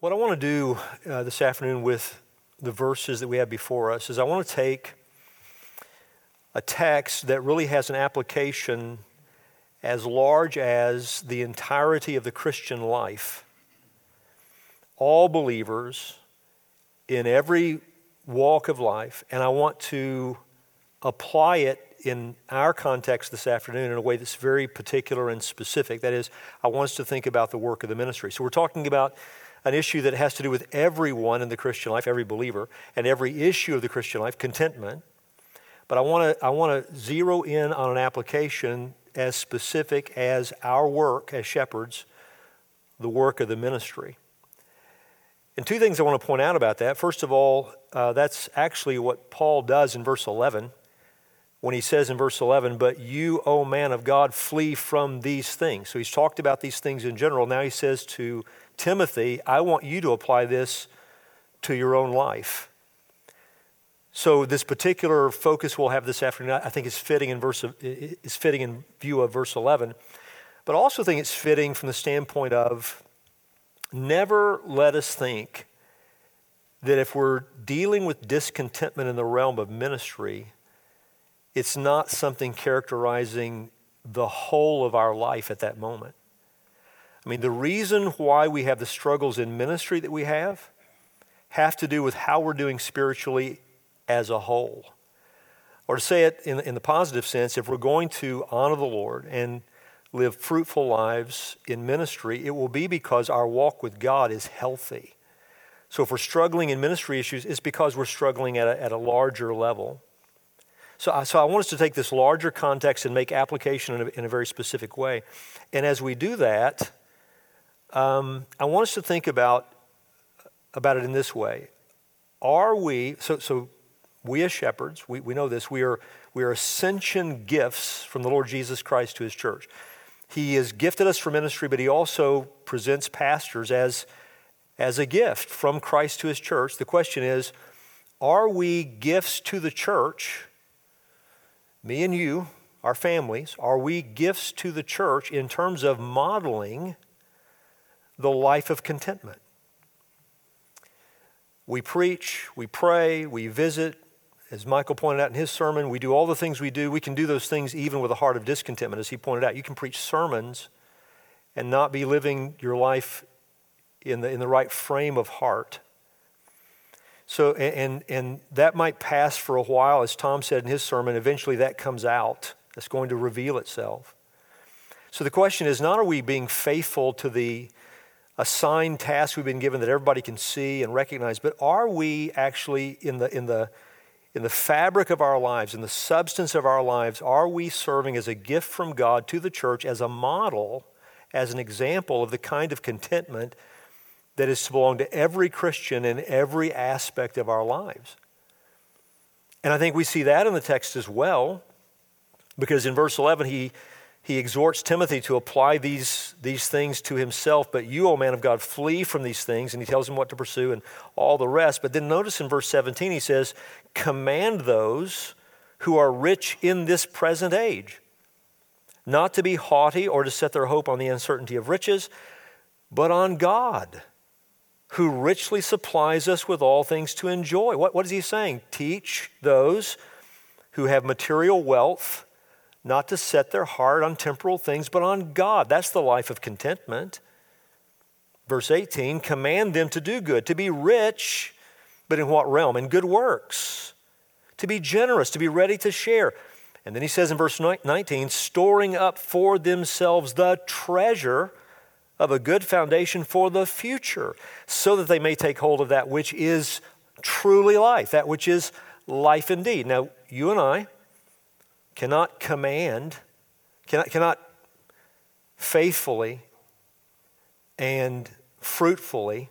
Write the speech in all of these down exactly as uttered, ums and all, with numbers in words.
What I want to do uh, this afternoon with the verses that we have before us is I want to take a text that really has an application as large as the entirety of the Christian life. All believers in every walk of life, and I want to apply it in our context this afternoon in a way that's very particular and specific. That is, I want us to think about the work of the ministry. So we're talking about an issue that has to do with everyone in the Christian life, every believer, and every issue of the Christian life, contentment. But I want to I want to zero in on an application as specific as our work as shepherds, the work of the ministry. And two things I want to point out about that. First of all, uh, that's actually what Paul does in verse eleven, when he says in verse eleven, "But you, O man of God, flee from these things." So he's talked about these things in general. Now he says to Timothy, I want you to apply this to your own life. So this particular focus we'll have this afternoon, I think is fitting in verse is fitting in view of verse eleven, but I also think it's fitting from the standpoint of never let us think that if we're dealing with discontentment in the realm of ministry, it's not something characterizing the whole of our life at that moment. I mean, the reason why we have the struggles in ministry that we have have to do with how we're doing spiritually as a whole. Or to say it in, in the positive sense, if we're going to honor the Lord and live fruitful lives in ministry, it will be because our walk with God is healthy. So if we're struggling in ministry issues, it's because we're struggling at a, at a larger level. So, so I want us to take this larger context and make application in a, in a very specific way. And as we do that, um, I want us to think about, about it in this way. Are we, so, so we as shepherds, we, we know this, we are, we are ascension gifts from the Lord Jesus Christ to his church. He has gifted us for ministry, but he also presents pastors as, as a gift from Christ to his church. The question is, are we gifts to the church? Me and you, our families, are we gifts to the church in terms of modeling the life of contentment? We preach, we pray, we visit. As Michael pointed out in his sermon, we do all the things we do. We can do those things even with a heart of discontentment, as he pointed out. You can preach sermons and not be living your life in the, in the right frame of heart. So, and, and that might pass for a while, as Tom said in his sermon. Eventually that comes out. That's going to reveal itself. So the question is, not are we being faithful to the assigned task we've been given that everybody can see and recognize, but are we actually in the in the in the fabric of our lives, in the substance of our lives, are we serving as a gift from God to the church, as a model, as an example of the kind of contentment that is to belong to every Christian in every aspect of our lives? And I think we see that in the text as well, because in verse eleven, he, he exhorts Timothy to apply these, these things to himself. But you, O man of God, flee from these things. And he tells him what to pursue and all the rest. But then notice in verse seventeen, he says, command those who are rich in this present age not to be haughty or to set their hope on the uncertainty of riches, but on God, who richly supplies us with all things to enjoy. What, what is he saying? Teach those who have material wealth not to set their heart on temporal things, but on God. That's the life of contentment. Verse eighteen, command them to do good, to be rich, but in what realm? In good works, to be generous, to be ready to share. And then he says in verse nineteen, storing up for themselves the treasure of a good foundation for the future, so that they may take hold of that which is truly life, that which is life indeed. Now, you and I cannot command, cannot, cannot faithfully and fruitfully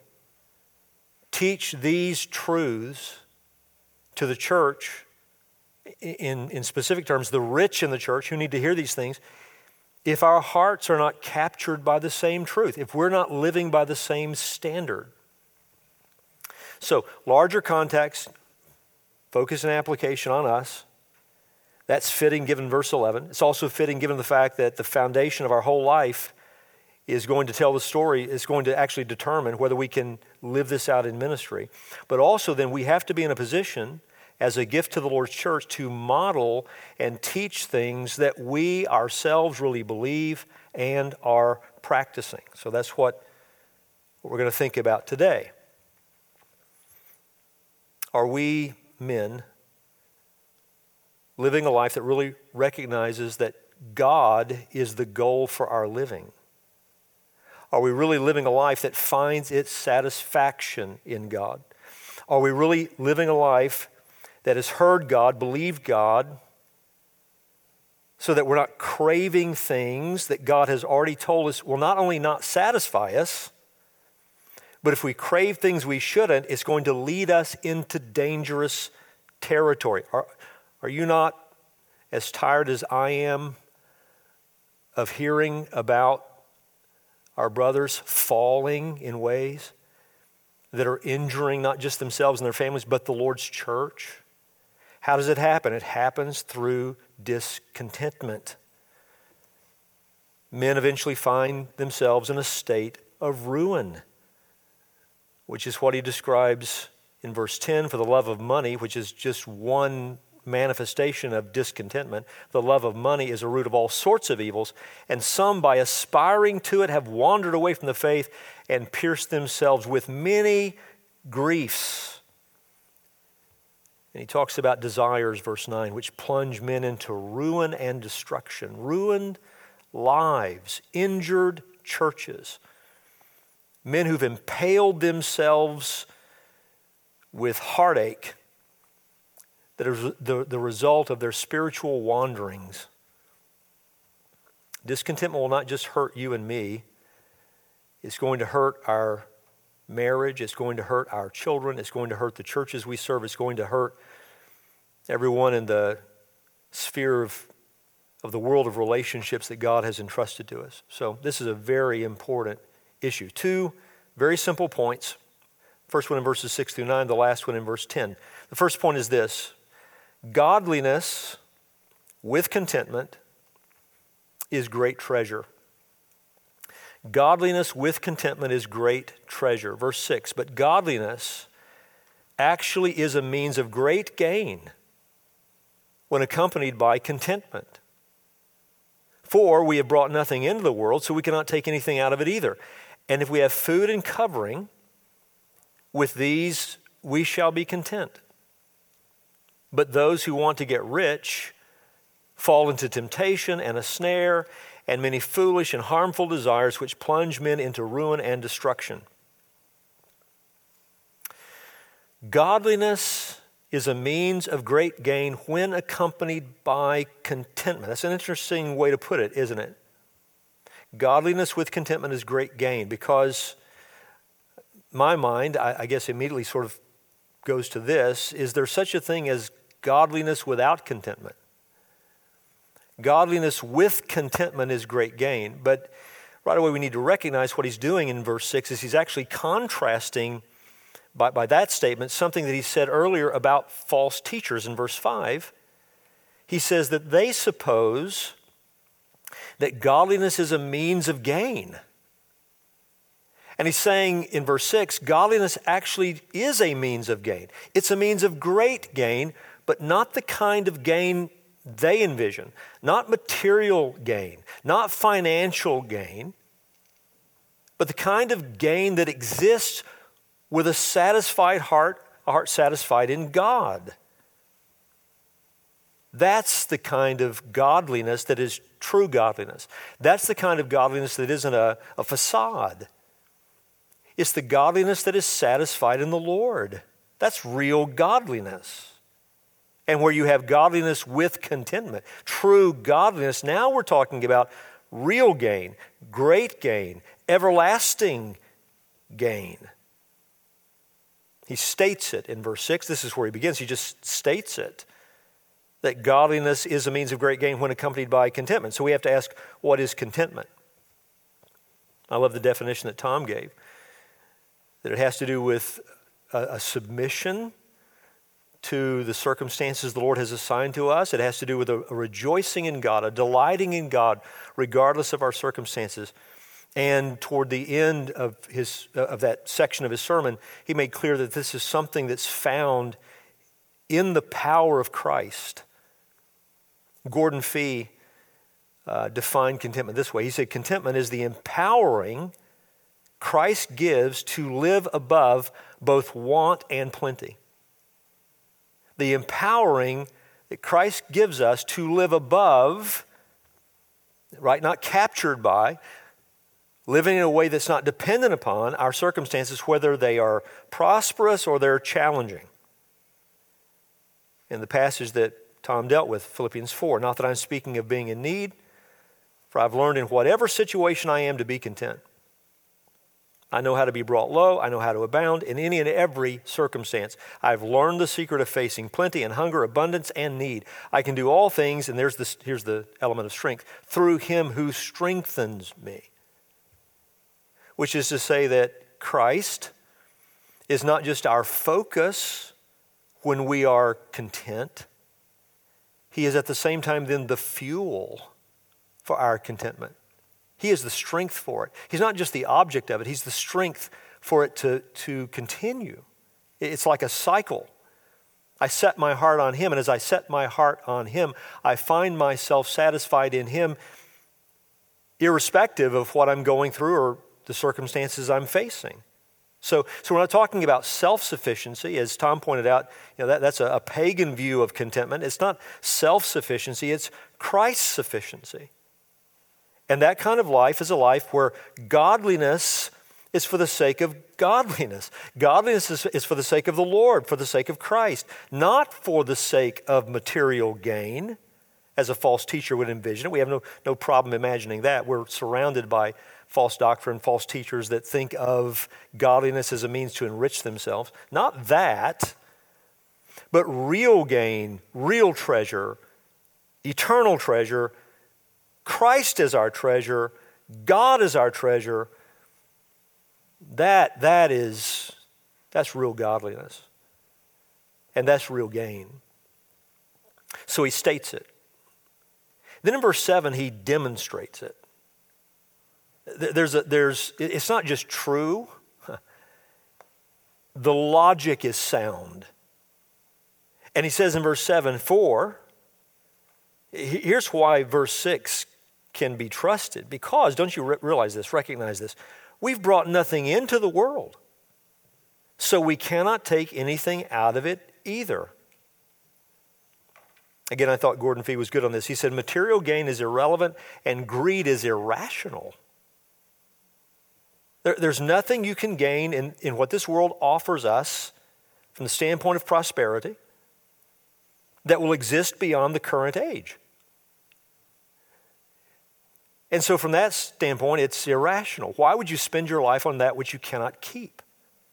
teach these truths to the church, in, in specific terms, the rich in the church who need to hear these things, if our hearts are not captured by the same truth, if we're not living by the same standard. So, larger context, focus and application on us. That's fitting given verse eleven. It's also fitting given the fact that the foundation of our whole life is going to tell the story, is going to actually determine whether we can live this out in ministry. But also then we have to be in a position as a gift to the Lord's church to model and teach things that we ourselves really believe and are practicing. So that's what we're going to think about today. Are we men living a life that really recognizes that God is the goal for our living? Are we really living a life that finds its satisfaction in God? Are we really living a life that has heard God, believed God, so that we're not craving things that God has already told us will not only not satisfy us, but if we crave things we shouldn't, it's going to lead us into dangerous territory. Are, are you not as tired as I am of hearing about our brothers falling in ways that are injuring not just themselves and their families, but the Lord's church? How does it happen? It happens through discontentment. Men eventually find themselves in a state of ruin, which is what he describes in verse ten, for the love of money, which is just one manifestation of discontentment. The love of money is a root of all sorts of evils, and some, by aspiring to it, have wandered away from the faith and pierced themselves with many griefs. And he talks about desires, verse nine, which plunge men into ruin and destruction. Ruined lives, injured churches. Men who've impaled themselves with heartache that is the, the result of their spiritual wanderings. Discontentment will not just hurt you and me. It's going to hurt our marriage. It's going to hurt our children. It's going to hurt the churches we serve. It's going to hurt everyone in the sphere of, of the world of relationships that God has entrusted to us. So this is a very important issue. Two very simple points. First one in verses six through nine, the last one in verse ten. The first point is this: godliness with contentment is great treasure. Godliness with contentment is great treasure. Verse six, but godliness actually is a means of great gain when accompanied by contentment. For we have brought nothing into the world, so we cannot take anything out of it either. And if we have food and covering, with these we shall be content. But those who want to get rich fall into temptation and a snare and many foolish and harmful desires which plunge men into ruin and destruction. Godliness is a means of great gain when accompanied by contentment. That's an interesting way to put it, isn't it? Godliness with contentment is great gain, because my mind, I, I guess, immediately sort of goes to this: is there such a thing as godliness without contentment? Godliness with contentment is great gain, but right away we need to recognize what he's doing in verse six is he's actually contrasting by, by that statement something that he said earlier about false teachers in verse five. He says that they suppose that godliness is a means of gain. And he's saying in verse six, godliness actually is a means of gain. It's a means of great gain, but not the kind of gain they envision. Not material gain, not financial gain, but the kind of gain that exists with a satisfied heart, a heart satisfied in God. That's the kind of godliness that is true godliness. That's the kind of godliness that isn't a, a facade. It's the godliness that is satisfied in the Lord. That's real godliness. And where you have godliness with contentment, true godliness, now we're talking about real gain, great gain, everlasting gain. He states it in verse six. This is where he begins. He just states it, that godliness is a means of great gain when accompanied by contentment. So we have to ask, what is contentment? I love the definition that Tom gave, that it has to do with a, a submission to the circumstances the Lord has assigned to us. It has to do with a, a rejoicing in God, a delighting in God, regardless of our circumstances. And toward the end of his of that section of his sermon, he made clear that this is something that's found in the power of Christ. Gordon Fee uh, defined contentment this way. He said, contentment is the empowering Christ gives to live above both want and plenty. The empowering that Christ gives us to live above, right, not captured by, living in a way that's not dependent upon our circumstances, whether they are prosperous or they're challenging. In the passage that Tom dealt with, Philippians four, not that I'm speaking of being in need, for I've learned in whatever situation I am to be content. I know how to be brought low. I know how to abound in any and every circumstance. I've learned the secret of facing plenty and hunger, abundance and need. I can do all things, and there's this, here's the element of strength, through him who strengthens me. Which is to say that Christ is not just our focus when we are content. He is at the same time then the fuel for our contentment. He is the strength for it. He's not just the object of it. He's the strength for it to, to continue. It's like a cycle. I set my heart on him, and as I set my heart on him, I find myself satisfied in him irrespective of what I'm going through or the circumstances I'm facing. So, so we're not talking about self-sufficiency. As Tom pointed out, you know, that, that's a, a pagan view of contentment. It's not self-sufficiency, it's Christ's sufficiency. And that kind of life is a life where godliness is for the sake of godliness. Godliness is, is for the sake of the Lord, for the sake of Christ, not for the sake of material gain, as a false teacher would envision it. We have no, no problem imagining that. We're surrounded by false doctrine, false teachers that think of godliness as a means to enrich themselves. Not that, but real gain, real treasure, eternal treasure. Christ is our treasure. God is our treasure. That, that is, that's real godliness. And that's real gain. So he states it. Then in verse seven, he demonstrates it. There's a, there's, it's not just true. The logic is sound. And he says in verse seven, for, here's why verse six can be trusted. Because, don't you re- realize this, recognize this, we've brought nothing into the world, so we cannot take anything out of it either. Again, I thought Gordon Fee was good on this. He said, material gain is irrelevant and greed is irrational. There, there's nothing you can gain in, in what this world offers us from the standpoint of prosperity that will exist beyond the current age. And so from that standpoint, it's irrational. Why would you spend your life on that which you cannot keep?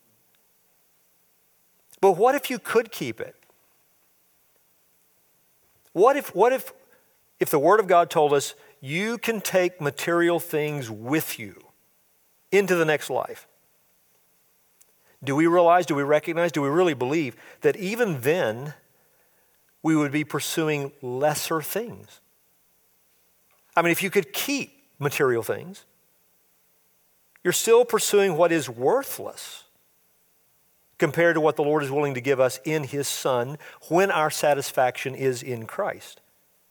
But what if you could keep it? What if, what if, if the Word of God told us you can take material things with you into the next life? Do we realize, do we recognize, do we really believe that even then we would be pursuing lesser things? I mean, if you could keep material things, you're still pursuing what is worthless compared to what the Lord is willing to give us in His Son when our satisfaction is in Christ.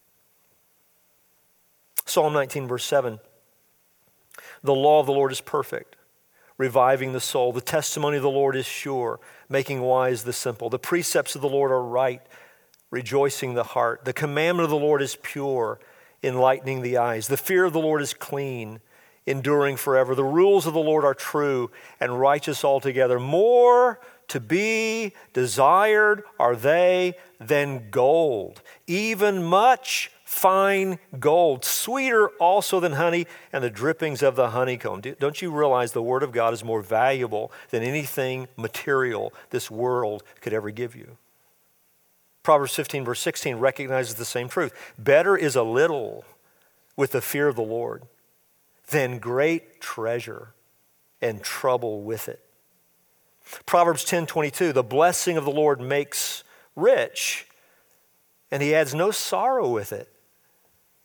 Psalm nineteen, verse seven, the law of the Lord is perfect, reviving the soul. The testimony of the Lord is sure, making wise the simple. The precepts of the Lord are right, rejoicing the heart. The commandment of the Lord is pure, enlightening the eyes. The fear of the Lord is clean, enduring forever. The rules of the Lord are true and righteous altogether. More to be desired are they than gold, even much fine gold, sweeter also than honey and the drippings of the honeycomb. Don't you realize the Word of God is more valuable than anything material this world could ever give you? Proverbs fifteen, verse sixteen recognizes the same truth. Better is a little with the fear of the Lord than great treasure and trouble with it. Proverbs ten twenty-two, the blessing of the Lord makes rich, and He adds no sorrow with it.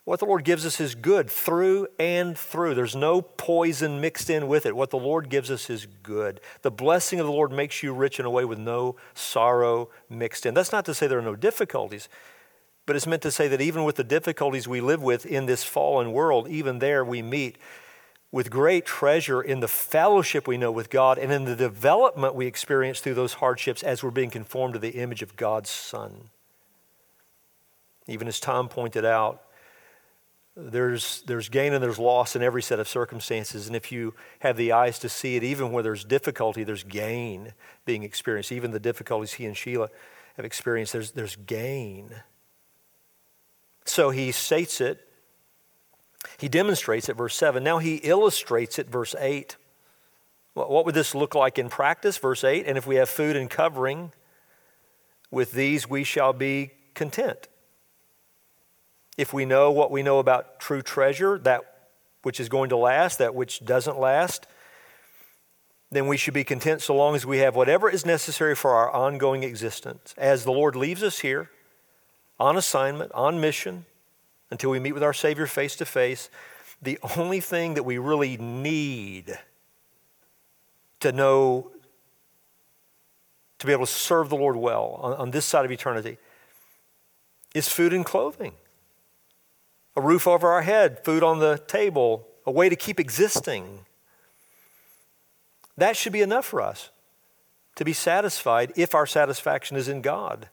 What the Lord gives us is good through and through. There's no poison mixed in with it. What the Lord gives us is good. The blessing of the Lord makes you rich in a way with no sorrow mixed in. That's not to say there are no difficulties, but it's meant to say that even with the difficulties we live with in this fallen world, even there we meet with great treasure in the fellowship we know with God and in the development we experience through those hardships as we're being conformed to the image of God's Son. Even as Tom pointed out, There's, there's gain and there's loss in every set of circumstances. And if you have the eyes to see it, even where there's difficulty, there's gain being experienced. Even the difficulties he and Sheila have experienced, there's, there's gain. So he states it. He demonstrates it, verse seven. Now he illustrates it, verse eight. What would this look like in practice? Verse eight, and if we have food and covering, with these we shall be content. If we know what we know about true treasure, that which is going to last, that which doesn't last, then we should be content so long as we have whatever is necessary for our ongoing existence. As the Lord leaves us here, on assignment, on mission, until we meet with our Savior face to face, the only thing that we really need to know, to be able to serve the Lord well on, on this side of eternity, is food and clothing. A roof over our head, food on the table, a way to keep existing. That should be enough for us to be satisfied if our satisfaction is in God.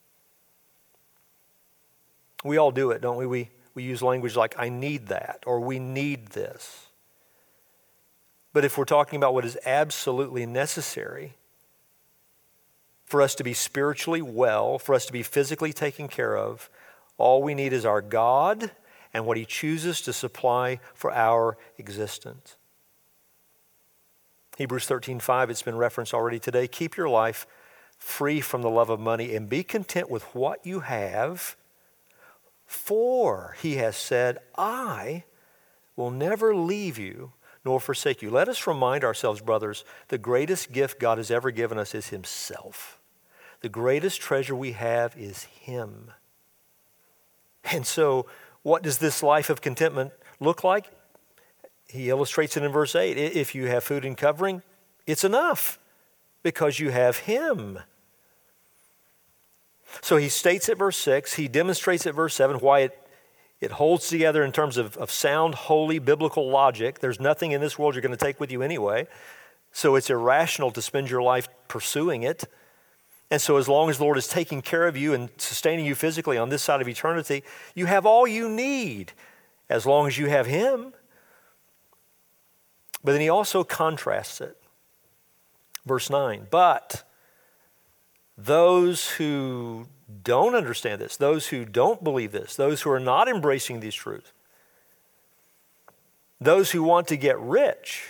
We all do it, don't we? We, we use language like, I need that, or we need this. But if we're talking about what is absolutely necessary for us to be spiritually well, for us to be physically taken care of, all we need is our God and what he chooses to supply for our existence. Hebrews thirteen five, it's been referenced already today. Keep your life free from the love of money and be content with what you have, for he has said, I will never leave you nor forsake you. Let us remind ourselves, brothers, the greatest gift God has ever given us is himself. The greatest treasure we have is him. And so, what does this life of contentment look like? He illustrates it in verse eight. If you have food and covering, it's enough because you have him. So he states at verse six, he demonstrates at verse seven why it, it holds together in terms of, of sound, holy, biblical logic. There's nothing in this world you're going to take with you anyway. So it's irrational to spend your life pursuing it. And so as long as the Lord is taking care of you and sustaining you physically on this side of eternity, you have all you need as long as you have him. But then he also contrasts it. Verse nine, but those who don't understand this, those who don't believe this, those who are not embracing these truths, those who want to get rich,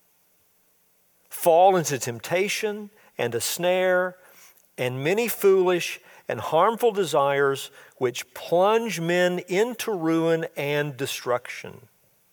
fall into temptation and a snare and many foolish and harmful desires which plunge men into ruin and destruction.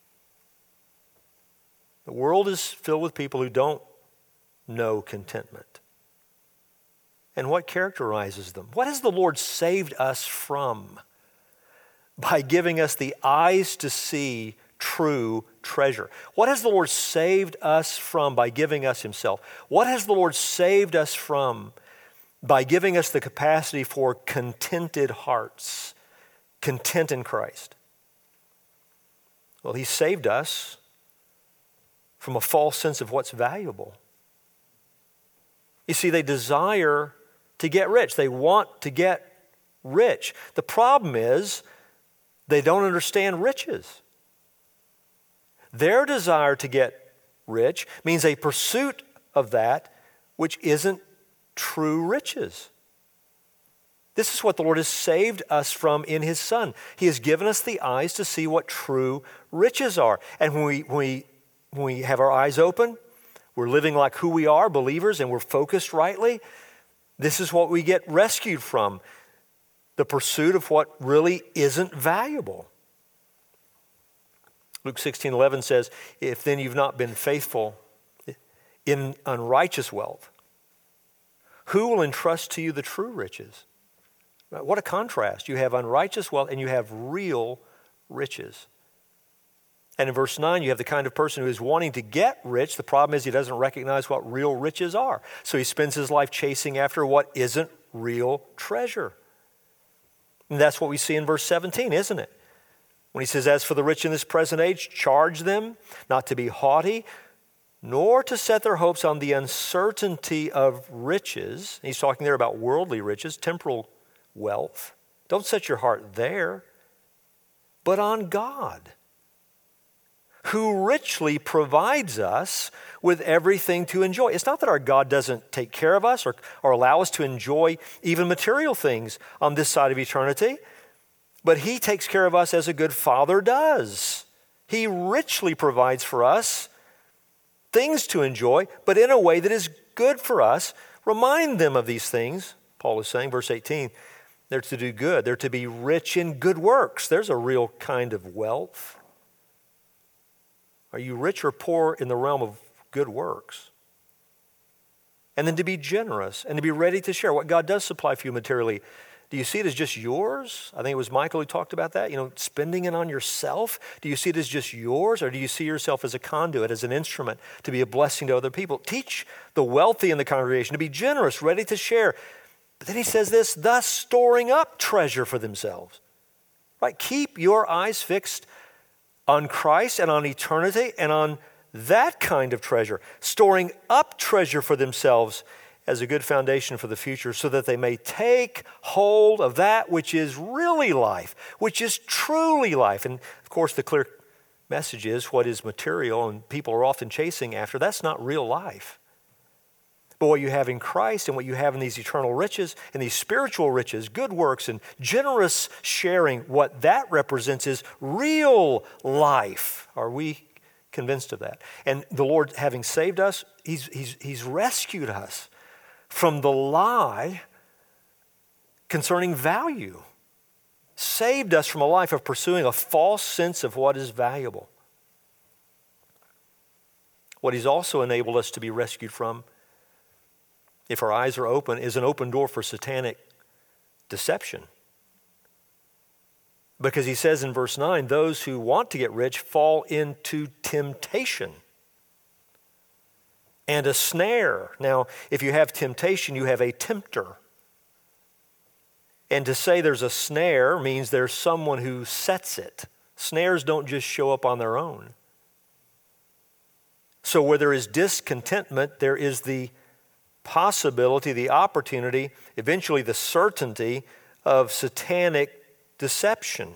The world is filled with people who don't know contentment. And what characterizes them? What has the Lord saved us from by giving us the eyes to see true treasure? What has the Lord saved us from by giving us himself? What has the Lord saved us from by giving us the capacity for contented hearts, content in Christ? Well, he saved us from a false sense of what's valuable. You see, they desire to get rich. They want to get rich. The problem is they don't understand riches. Their desire to get rich means a pursuit of that which isn't true riches. This is what the Lord has saved us from in his Son. He has given us the eyes to see what true riches are. And when we, when we, when we have our eyes open, we're living like who we are, believers, and we're focused rightly, this is what we get rescued from, the pursuit of what really isn't valuable. Luke sixteen eleven says, if then you've not been faithful in unrighteous wealth, who will entrust to you the true riches? What a contrast. You have unrighteous wealth and you have real riches. And in verse nine, you have the kind of person who is wanting to get rich. The problem is he doesn't recognize what real riches are. So he spends his life chasing after what isn't real treasure. And that's what we see in verse seventeen, isn't it? When he says, as for the rich in this present age, charge them not to be haughty, nor to set their hopes on the uncertainty of riches. He's talking there about worldly riches, temporal wealth. Don't set your heart there, but on God, who richly provides us with everything to enjoy. It's not that our God doesn't take care of us or, or allow us to enjoy even material things on this side of eternity, but he takes care of us as a good father does. He richly provides for us things to enjoy, but in a way that is good for us. Remind them of these things, Paul is saying, verse eighteen. They're to do good. They're to be rich in good works. There's a real kind of wealth. Are you rich or poor in the realm of good works? And then to be generous and to be ready to share what God does supply for you materially. Do you see it as just yours? I think it was Michael who talked about that, you know, spending it on yourself. Do you see it as just yours, or do you see yourself as a conduit, as an instrument to be a blessing to other people? Teach the wealthy in the congregation to be generous, ready to share. But then he says this, thus storing up treasure for themselves. Right? Keep your eyes fixed on Christ and on eternity and on that kind of treasure, storing up treasure for themselves as a good foundation for the future, so that they may take hold of that which is really life, which is truly life. And of course, the clear message is what is material and people are often chasing after, that's not real life. But what you have in Christ and what you have in these eternal riches and these spiritual riches, good works and generous sharing, what that represents is real life. Are we convinced of that? And the Lord, having saved us, he's, he's, he's rescued us from the lie concerning value. Saved us from a life of pursuing a false sense of what is valuable. What he's also enabled us to be rescued from, if our eyes are open, is an open door for satanic deception. Because he says in verse nine, those who want to get rich fall into temptation and a snare. Now, if you have temptation, you have a tempter. And to say there's a snare means there's someone who sets it. Snares don't just show up on their own. So where there is discontentment, there is the possibility, the opportunity, eventually the certainty of satanic deception.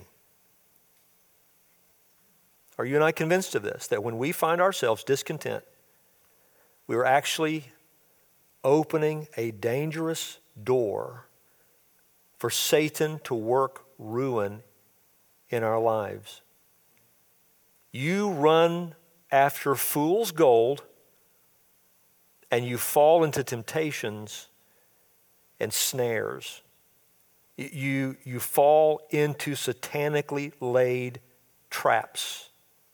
Are you and I convinced of this? That when we find ourselves discontent, we are actually opening a dangerous door for Satan to work ruin in our lives. You run after fool's gold and you fall into temptations and snares. You, you fall into satanically laid traps.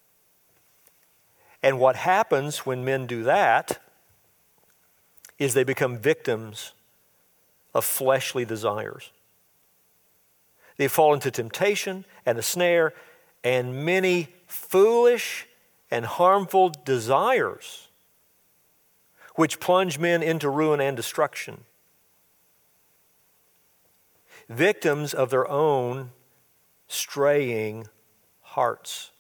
And what happens when men do that is they become victims of fleshly desires. They fall into temptation and a snare and many foolish and harmful desires, which plunge men into ruin and destruction. Victims of their own straying hearts.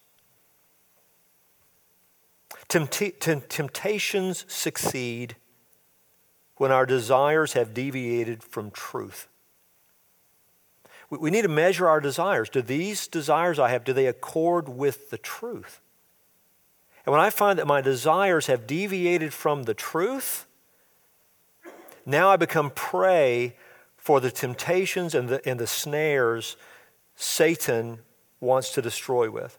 Temptations succeed when our desires have deviated from truth. We need to measure our desires. Do these desires I have, do they accord with the truth? And when I find that my desires have deviated from the truth, now I become prey for the temptations and the, and the snares Satan wants to destroy with.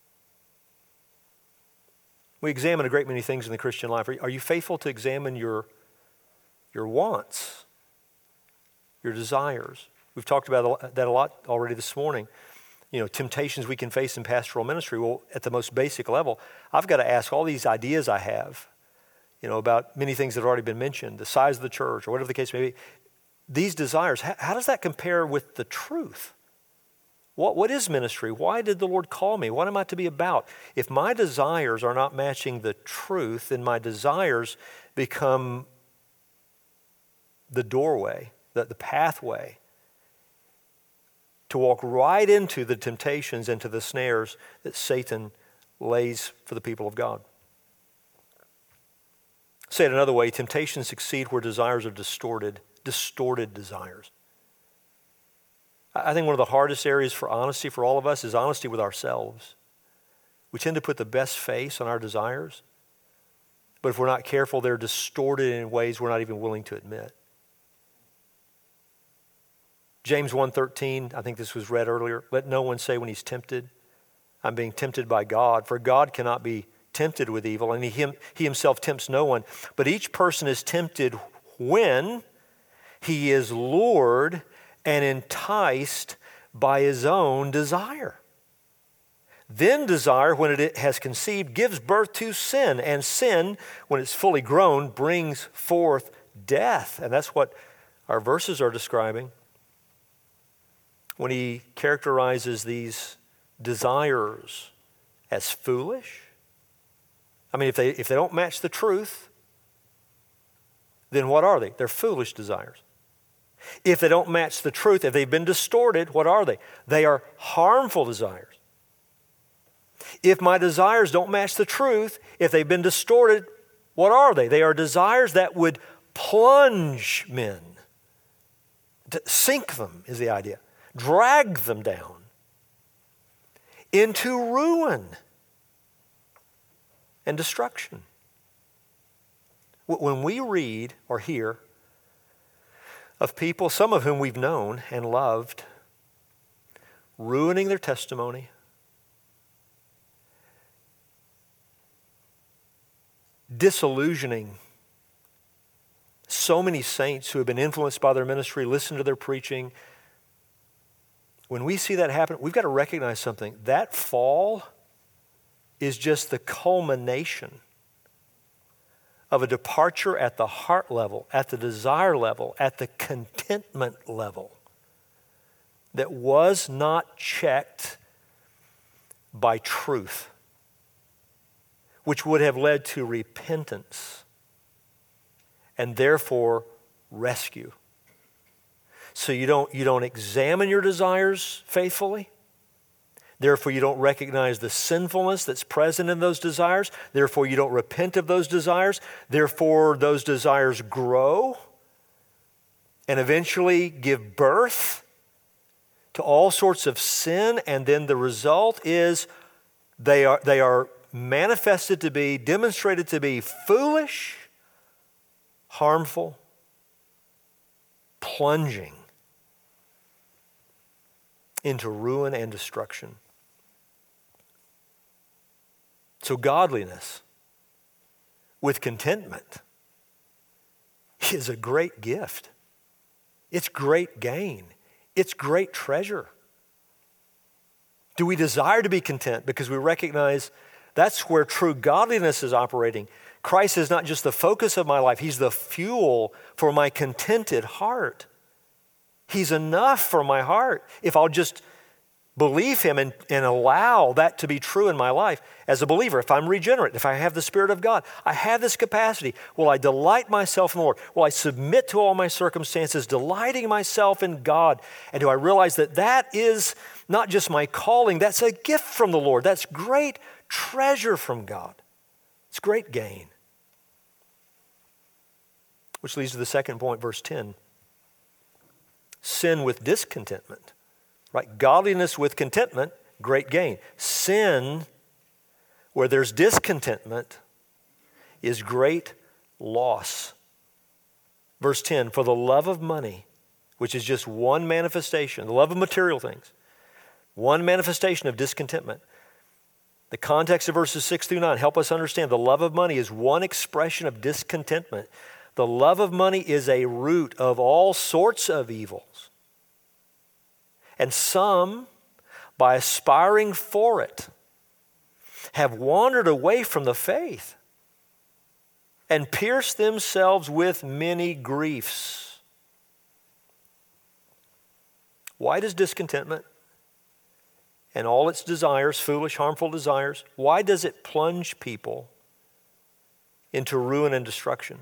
We examine a great many things in the Christian life. Are you faithful to examine your, your wants, your desires? We've talked about that a lot already this morning. You know, temptations we can face in pastoral ministry. Well, at the most basic level, I've got to ask all these ideas I have, you know, about many things that have already been mentioned, the size of the church or whatever the case may be. These desires, how, how does that compare with the truth? What, what is ministry? Why did the Lord call me? What am I to be about? If my desires are not matching the truth, then my desires become the doorway, the, the pathway to walk right into the temptations and to the snares that Satan lays for the people of God. Say it another way, temptations succeed where desires are distorted, distorted desires. I think one of the hardest areas for honesty for all of us is honesty with ourselves. We tend to put the best face on our desires, but if we're not careful, they're distorted in ways we're not even willing to admit. James one thirteen, I think this was read earlier, let no one say when he's tempted, I'm being tempted by God, for God cannot be tempted with evil, and he, him, he himself tempts no one. But each person is tempted when he is lured and enticed by his own desire. Then desire, when it has conceived, gives birth to sin, and sin, when it's fully grown, brings forth death. And that's what our verses are describing when he characterizes these desires as foolish. I mean, if they if they don't match the truth, then what are they? They're foolish desires. If they don't match the truth, if they've been distorted, what are they? They are harmful desires. If my desires don't match the truth, if they've been distorted, what are they? They are desires that would plunge men. To sink them is the idea. Drag them down into ruin and destruction. When we read or hear of people, some of whom we've known and loved, ruining their testimony, disillusioning so many saints who have been influenced by their ministry, listen to their preaching. When we see that happen, we've got to recognize something. That fall is just the culmination of a departure at the heart level, at the desire level, at the contentment level that was not checked by truth, which would have led to repentance and therefore rescue. So you don't, you don't examine your desires faithfully. Therefore, you don't recognize the sinfulness that's present in those desires. Therefore, you don't repent of those desires. Therefore, those desires grow and eventually give birth to all sorts of sin. And then the result is they are, they are manifested to be, demonstrated to be foolish, harmful, plunging into ruin and destruction. So godliness with contentment is a great gift. It's great gain. It's great treasure. Do we desire to be content because we recognize that's where true godliness is operating? Christ is not just the focus of my life. He's the fuel for my contented heart. He's enough for my heart if I'll just believe Him and, and allow that to be true in my life. As a believer, if I'm regenerate, if I have the Spirit of God, I have this capacity. Will I delight myself in the Lord? Will I submit to all my circumstances, delighting myself in God? And do I realize that that is not just my calling, that's a gift from the Lord. That's great treasure from God. It's great gain. Which leads to the second point, verse ten. Sin with discontentment. Right? Godliness with contentment, great gain. Sin, where there's discontentment, is great loss. Verse ten, for the love of money, which is just one manifestation, the love of material things, one manifestation of discontentment. The context of verses six through nine help us understand the love of money is one expression of discontentment. The love of money is a root of all sorts of evils. And some, by aspiring for it, have wandered away from the faith and pierced themselves with many griefs. Why does discontentment and all its desires, foolish, harmful desires, why does it plunge people into ruin and destruction?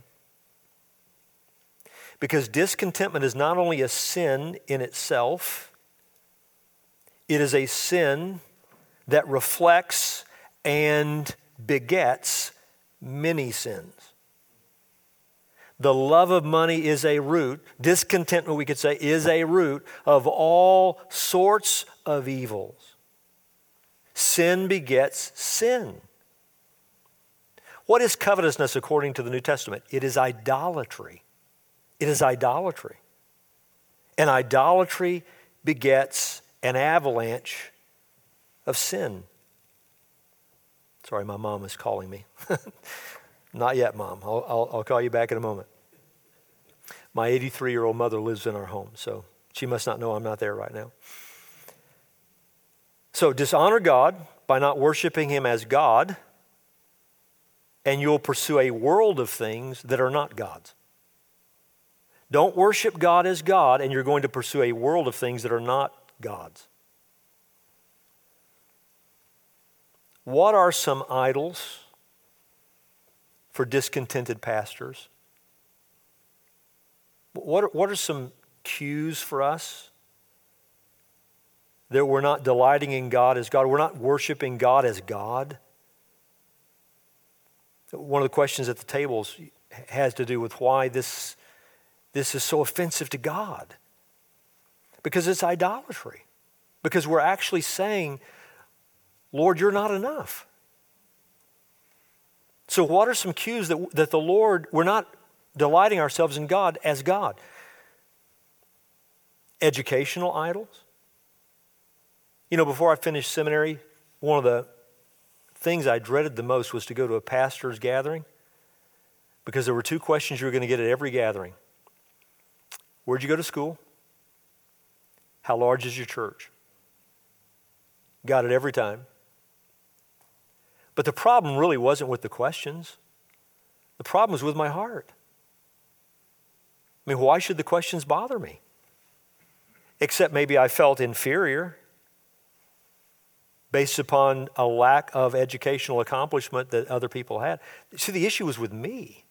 Because discontentment is not only a sin in itself, it is a sin that reflects and begets many sins. The love of money is a root, discontentment, we could say, is a root of all sorts of evils. Sin begets sin. What is covetousness according to the New Testament? It is idolatry. It is idolatry. And idolatry begets an avalanche of sin. Sorry, my mom is calling me. Not yet, Mom. I'll, I'll, I'll call you back in a moment. My eighty-three-year-old mother lives in our home, so she must not know I'm not there right now. So dishonor God by not worshiping Him as God, and you'll pursue a world of things that are not God's. Don't worship God as God, and you're going to pursue a world of things that are not God's. What are some idols for discontented pastors? What are, what are some cues for us that we're not delighting in God as God? We're not worshiping God as God? One of the questions at the tables has to do with why this, this is so offensive to God. Because it's idolatry. Because we're actually saying, Lord, you're not enough. So what are some cues that, that the Lord, we're not delighting ourselves in God as God? Educational idols. You know, before I finished seminary, one of the things I dreaded the most was to go to a pastor's gathering, because there were two questions you were going to get at every gathering. Where'd you go to school? How large is your church? Got it every time. But the problem really wasn't with the questions. The problem was with my heart. I mean, why should the questions bother me? Except maybe I felt inferior based upon a lack of educational accomplishment that other people had. See, the issue was with me.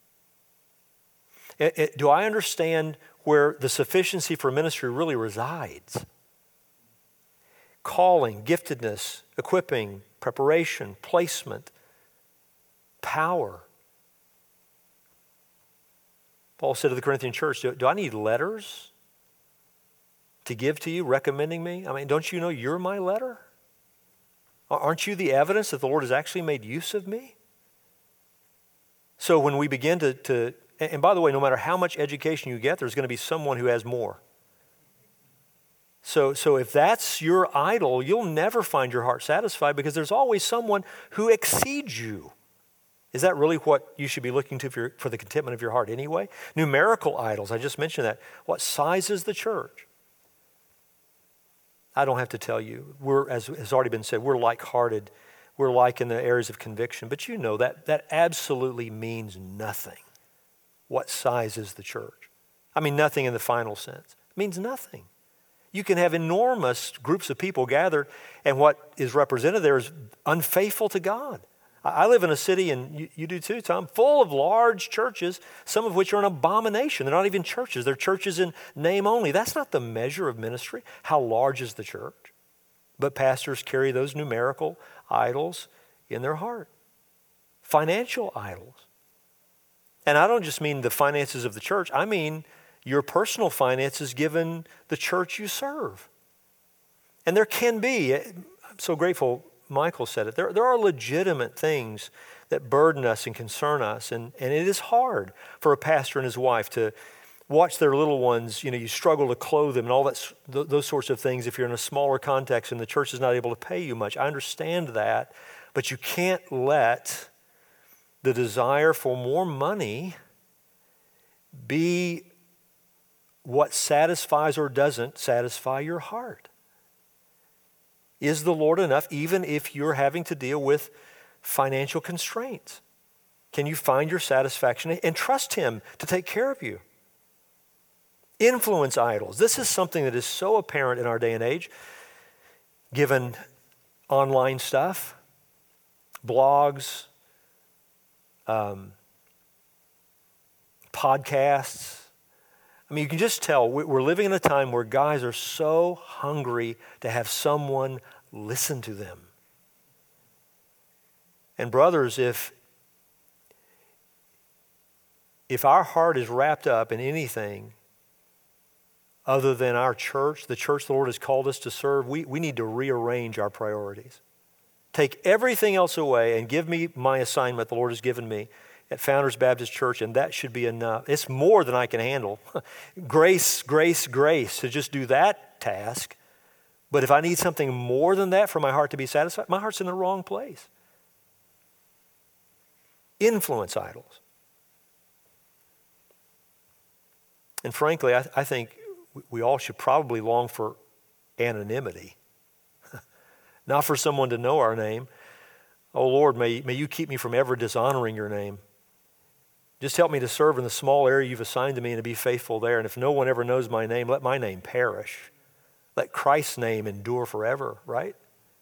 It, it, do I understand where the sufficiency for ministry really resides? Calling, giftedness, equipping, preparation, placement, power. Paul said to the Corinthian church, do, do I need letters to give to you recommending me? I mean, don't you know you're my letter? Aren't you the evidence that the Lord has actually made use of me? So when we begin to, to and by the way, no matter how much education you get, there's going to be someone who has more. So, so if that's your idol, you'll never find your heart satisfied, because there's always someone who exceeds you. Is that really what you should be looking to for, your, for the contentment of your heart anyway? Numerical idols, I just mentioned that. What size is the church? I don't have to tell you. We're, as has already been said, we're like-hearted. We're like in the areas of conviction. But you know that that absolutely means nothing. What size is the church? I mean, nothing in the final sense. It means nothing. You can have enormous groups of people gathered, and what is represented there is unfaithful to God. I live in a city, and you, you do too, Tom, full of large churches, some of which are an abomination. They're not even churches. They're churches in name only. That's not the measure of ministry. How large is the church? But pastors carry those numerical idols in their heart. Financial idols. And I don't just mean the finances of the church. I mean your personal finances given the church you serve. And there can be, I'm so grateful Michael said it, there, there are legitimate things that burden us and concern us. And, and it is hard for a pastor and his wife to watch their little ones, you know, you struggle to clothe them and all that, those sorts of things if you're in a smaller context and the church is not able to pay you much. I understand that, but you can't let the desire for more money be what satisfies or doesn't satisfy your heart. Is the Lord enough, even if you're having to deal with financial constraints? Can you find your satisfaction and trust Him to take care of you? Influence idols. This is something that is so apparent in our day and age. given online stuff, blogs, um, podcasts. I mean, you can just tell we're living in a time where guys are so hungry to have someone listen to them. And brothers, if if our heart is wrapped up in anything other than our church, the church the Lord has called us to serve, we, we need to rearrange our priorities. Take everything else away and give me my assignment the Lord has given me at Founders Baptist Church, and that should be enough. It's more than I can handle. Grace, grace, grace to just do that task. But if I need something more than that for my heart to be satisfied, my heart's in the wrong place. Influence idols. And frankly, I, I think we all should probably long for anonymity. Not for someone to know our name. Oh Lord, may, may you keep me from ever dishonoring your name. Just help me to serve in the small area you've assigned to me and to be faithful there. And if no one ever knows my name, let my name perish. Let Christ's name endure forever, right?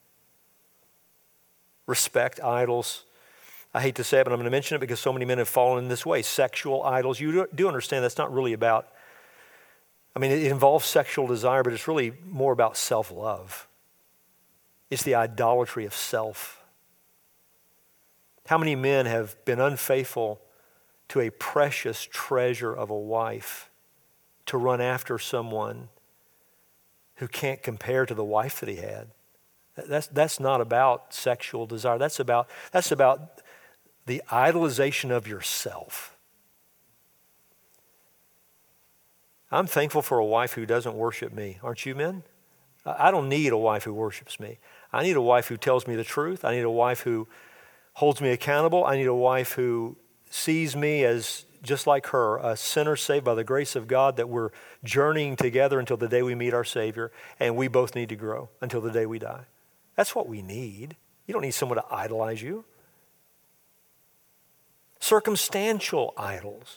Respect idols. I hate to say it, but I'm going to mention it because so many men have fallen in this way. Sexual idols. You do understand that's not really about, I mean, it involves sexual desire, but it's really more about self-love. It's the idolatry of self. How many men have been unfaithful to a precious treasure of a wife to run after someone who can't compare to the wife that he had? That's, that's not about sexual desire. That's about, that's about the idolization of yourself. I'm thankful for a wife who doesn't worship me. Aren't you, men? I don't need a wife who worships me. I need a wife who tells me the truth. I need a wife who holds me accountable. I need a wife who sees me as just like her, a sinner saved by the grace of God, that we're journeying together until the day we meet our Savior, and we both need to grow until the day we die. That's what we need. You don't need someone to idolize you. Circumstantial idols.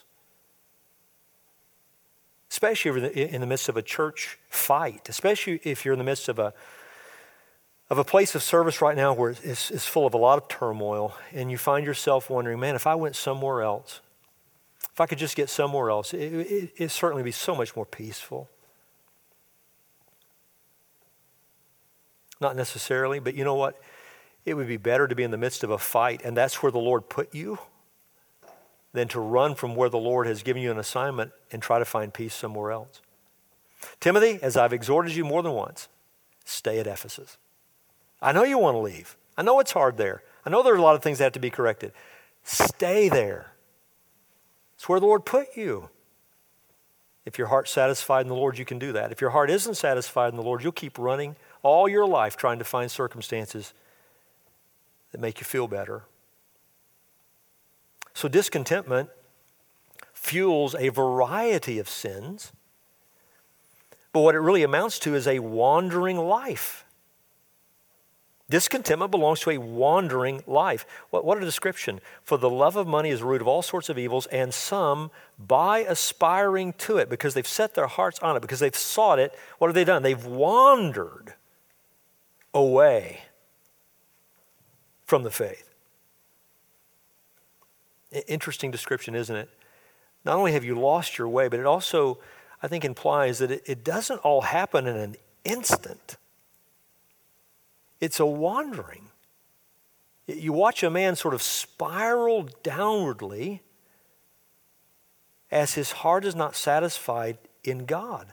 Especially in the midst of a church fight, especially if you're in the midst of a of a place of service right now where it's, it's full of a lot of turmoil, and you find yourself wondering, man, if I went somewhere else, if I could just get somewhere else, it, it, it'd certainly be so much more peaceful. Not necessarily, but you know what? It would be better to be in the midst of a fight, and that's where the Lord put you, than to run from where the Lord has given you an assignment and try to find peace somewhere else. Timothy, as I've exhorted you more than once, stay at Ephesus. I know you want to leave. I know it's hard there. I know there's a lot of things that have to be corrected. Stay there. It's where the Lord put you. If your heart's satisfied in the Lord, you can do that. If your heart isn't satisfied in the Lord, you'll keep running all your life trying to find circumstances that make you feel better. So discontentment fuels a variety of sins, but what it really amounts to is a wandering life. Discontentment belongs to a wandering life. What, what a description. For the love of money is the root of all sorts of evils, and some, by aspiring to it, because they've set their hearts on it, because they've sought it, what have they done? They've wandered away from the faith. Interesting description, isn't it? Not only have you lost your way, but it also, I think, implies that it, it doesn't all happen in an instant. It's a wandering. You watch a man sort of spiral downwardly as his heart is not satisfied in God.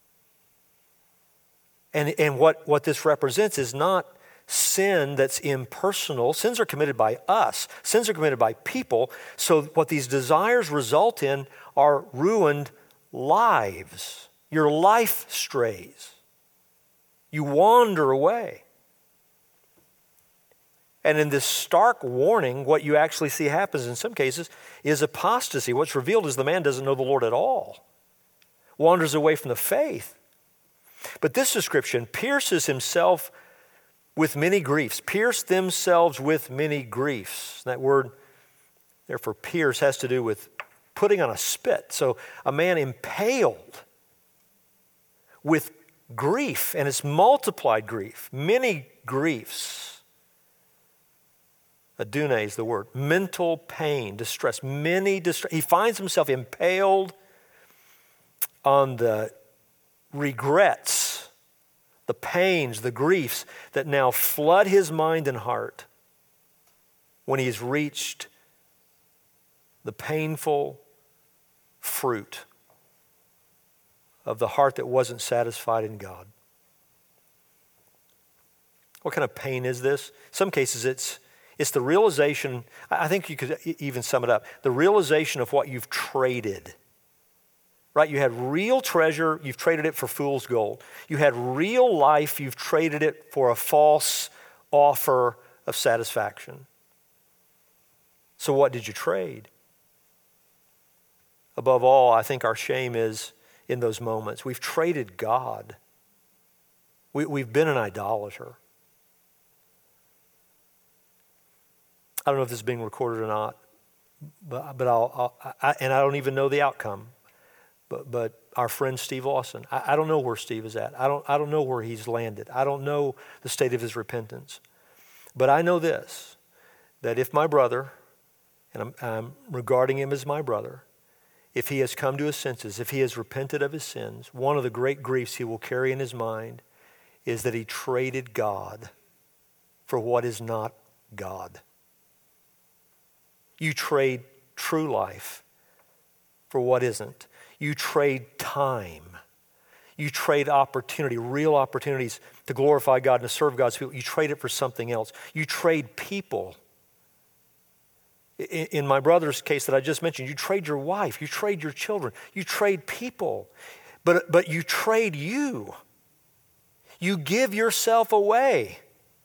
And, and what, what this represents is not sin that's impersonal. Sins are committed by us. Sins are committed by people. So what these desires result in are ruined lives. Your life strays. You wander away. And in this stark warning, what you actually see happens in some cases is apostasy. What's revealed is the man doesn't know the Lord at all. Wanders away from the faith. But this description pierces himself with many griefs. Pierce themselves with many griefs. That word, therefore, pierce has to do with putting on a spit. So a man impaled with grief, and it's multiplied grief, many griefs. Adune is the word. Mental pain, distress, many distress. He finds himself impaled on the regrets, the pains, the griefs that now flood his mind and heart when he's reached the painful fruit of the heart that wasn't satisfied in God. What kind of pain is this? In some cases it's it's the realization, I think you could even sum it up, the realization of what you've traded. Right? You had real treasure, you've traded it for fool's gold. You had real life, you've traded it for a false offer of satisfaction. So what did you trade? Above all, I think our shame is in those moments. We've traded God. We, we've been an idolater. I don't know if this is being recorded or not, but, but I'll, I'll I, and I don't even know the outcome. But, but our friend Steve Lawson, I, I don't know where Steve is at. I don't, I don't know where he's landed. I don't know the state of his repentance. But I know this, that if my brother, and I'm, I'm regarding him as my brother, if he has come to his senses, if he has repented of his sins, one of the great griefs he will carry in his mind is that he traded God for what is not God. You trade true life for what isn't. You trade time. You trade opportunity, real opportunities to glorify God and to serve God's people. You trade it for something else. You trade people. In, in my brother's case that I just mentioned, you trade your wife, you trade your children, you trade people, but, but you trade you. You give yourself away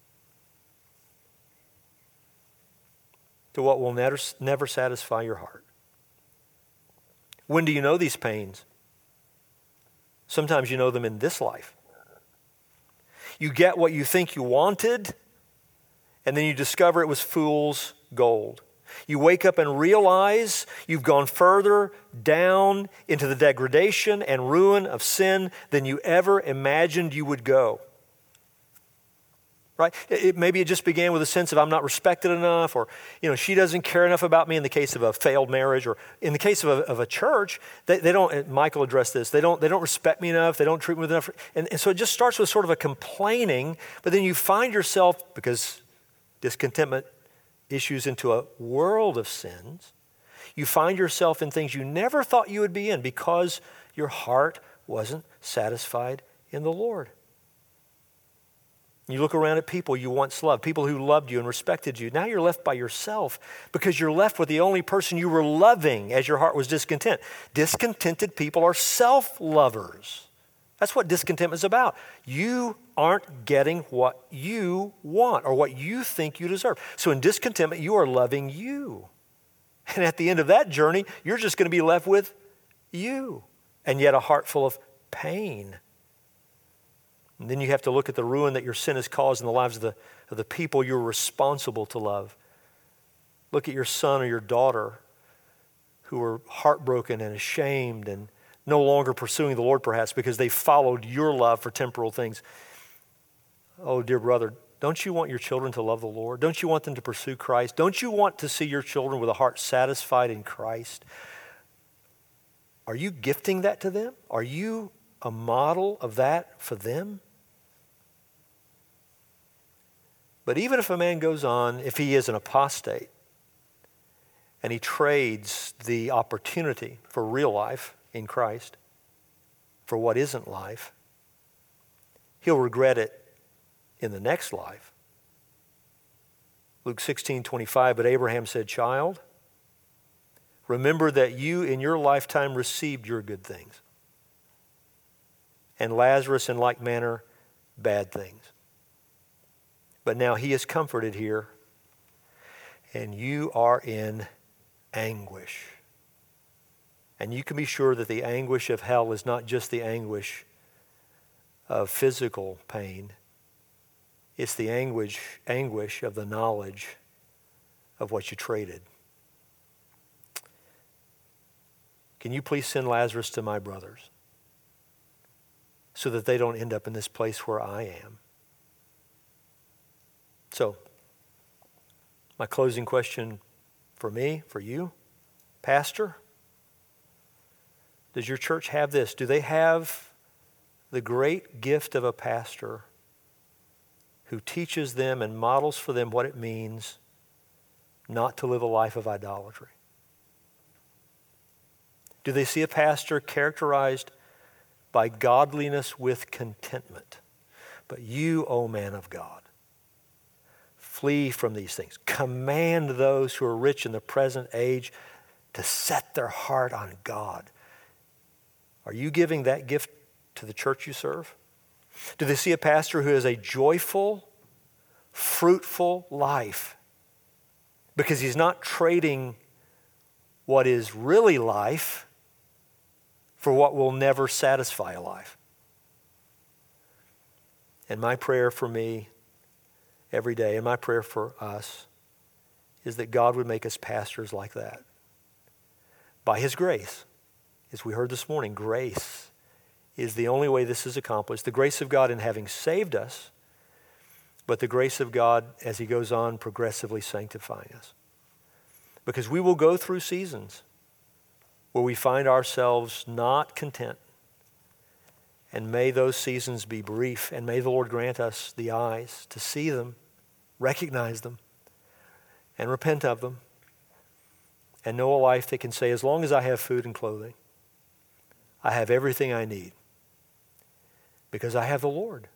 to what will never, never satisfy your heart. When do you know these pains? Sometimes you know them in this life. You get what you think you wanted, and then you discover it was fool's gold. You wake up and realize you've gone further down into the degradation and ruin of sin than you ever imagined you would go. Right? It, maybe it just began with a sense of I'm not respected enough, or you know, she doesn't care enough about me in the case of a failed marriage, or in the case of a, of a church, they, they don't, Michael addressed this, they don't, they don't respect me enough, they don't treat me with enough, and, and so it just starts with sort of a complaining, but then you find yourself, because discontentment issues into a world of sins, you find yourself in things you never thought you would be in because your heart wasn't satisfied in the Lord. You look around at people you once loved, people who loved you and respected you. Now you're left by yourself because you're left with the only person you were loving as your heart was discontent. Discontented people are self-lovers. That's what discontentment is about. You aren't getting what you want or what you think you deserve. So in discontentment, you are loving you. And at the end of that journey, you're just going to be left with you, and yet a heart full of pain. And then you have to look at the ruin that your sin has caused in the lives of the, of the people you're responsible to love. Look at your son or your daughter who are heartbroken and ashamed and no longer pursuing the Lord perhaps because they followed your love for temporal things. Oh, dear brother, don't you want your children to love the Lord? Don't you want them to pursue Christ? Don't you want to see your children with a heart satisfied in Christ? Are you gifting that to them? Are you a model of that for them? But even if a man goes on, if he is an apostate, and he trades the opportunity for real life in Christ for what isn't life, he'll regret it in the next life. Luke sixteen twenty-five, but Abraham said, "Child, remember that you in your lifetime received your good things, and Lazarus in like manner bad things. But now he is comforted here, and you are in anguish." And you can be sure that the anguish of hell is not just the anguish of physical pain. It's the anguish, anguish of the knowledge of what you traded. Can you please send Lazarus to my brothers? so that they don't end up in this place where I am. So, my closing question for me, for you, Pastor, does your church have this? Do they have the great gift of a pastor who teaches them and models for them what it means not to live a life of idolatry? Do they see a pastor characterized by godliness with contentment? But you, O man of God, flee from these things. Command those who are rich in the present age to set their heart on God. Are you giving that gift to the church you serve? Do they see a pastor who has a joyful, fruitful life because he's not trading what is really life for what will never satisfy a life? And my prayer for me every day, and my prayer for us, is that God would make us pastors like that. By His grace. As we heard this morning, grace is the only way this is accomplished. The grace of God in having saved us, but the grace of God as He goes on progressively sanctifying us. Because we will go through seasons where we find ourselves not content. And may those seasons be brief, and may the Lord grant us the eyes to see them, recognize them, and repent of them, and know a life that can say, as long as I have food and clothing, I have everything I need because I have the Lord.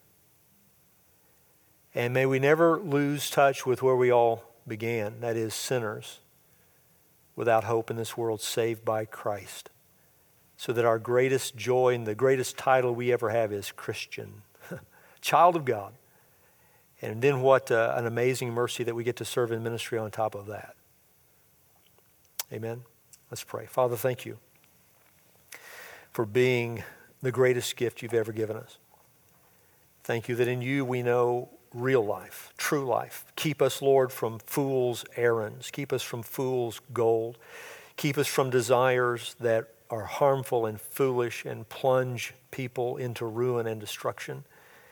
And may we never lose touch with where we all began, that is, sinners without hope in this world, saved by Christ, so that our greatest joy and the greatest title we ever have is Christian, child of God. And then what uh, an amazing mercy that we get to serve in ministry on top of that. Amen. Let's pray. Father, thank you for being the greatest gift you've ever given us. Thank you that in you we know real life, true life. Keep us, Lord, from fools' errands. Keep us from fools' gold. Keep us from desires that are harmful and foolish and plunge people into ruin and destruction.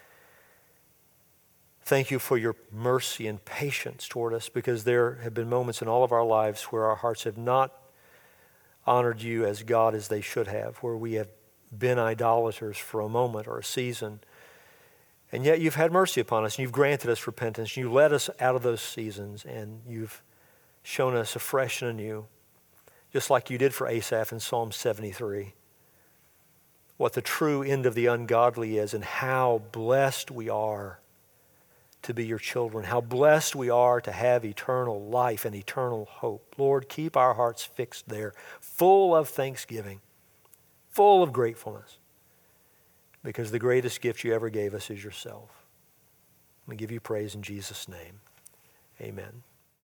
Thank you for your mercy and patience toward us, because there have been moments in all of our lives where our hearts have not honored you as God as they should have, where we have been idolaters for a moment or a season. And yet you've had mercy upon us, and you've granted us repentance. You led us out of those seasons, and you've shown us afresh and anew, just like you did for Asaph in Psalm seventy-three, what the true end of the ungodly is and how blessed we are to be your children, how blessed we are to have eternal life and eternal hope. Lord, keep our hearts fixed there, full of thanksgiving, full of gratefulness, because the greatest gift you ever gave us is yourself. We give you praise in Jesus' name. Amen.